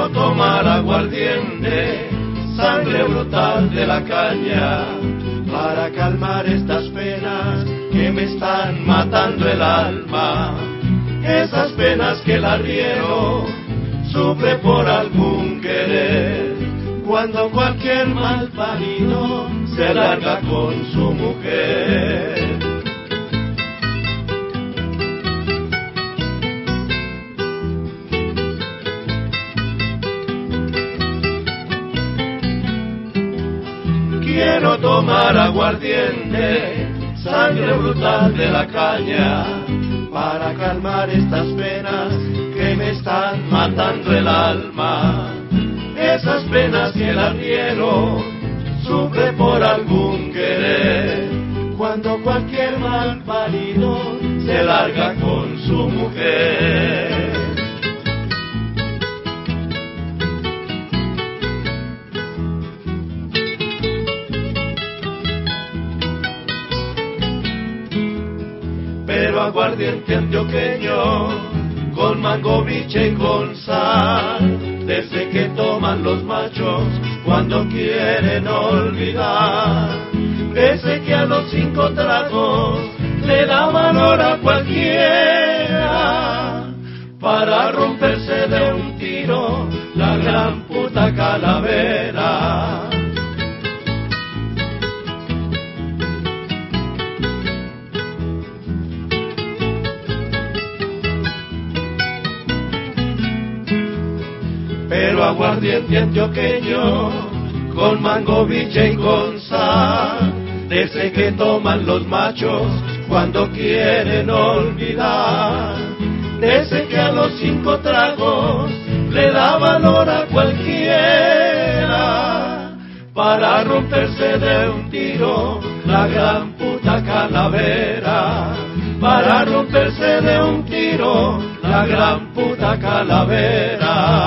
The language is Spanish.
Quiero tomar aguardiente, sangre brutal de la caña, para calmar estas penas que me están matando el alma. Esas penas que el arriero sufre por algún querer, cuando cualquier mal parido se larga con su mujer. Quiero tomar aguardiente, sangre brutal de la caña, para calmar estas penas que me están matando el alma. Esas penas que el arriero sufre por algún querer, cuando cualquier mal parido se larga con su mujer. Pero aguardiente antioqueño, con mango, biche y con sal, desde que toman los machos cuando quieren olvidar. Desde que a los 5 tragos le da valor a cualquiera, para romperse de un tiro la gran puta calavera. Pero aguardiente antioqueño, con mango, biche y con sal, desde que toman los machos cuando quieren olvidar. Desde que a los 5 tragos le da valor a cualquiera, para romperse de un tiro la gran puta calavera. Para romperse de un tiro la gran puta calavera.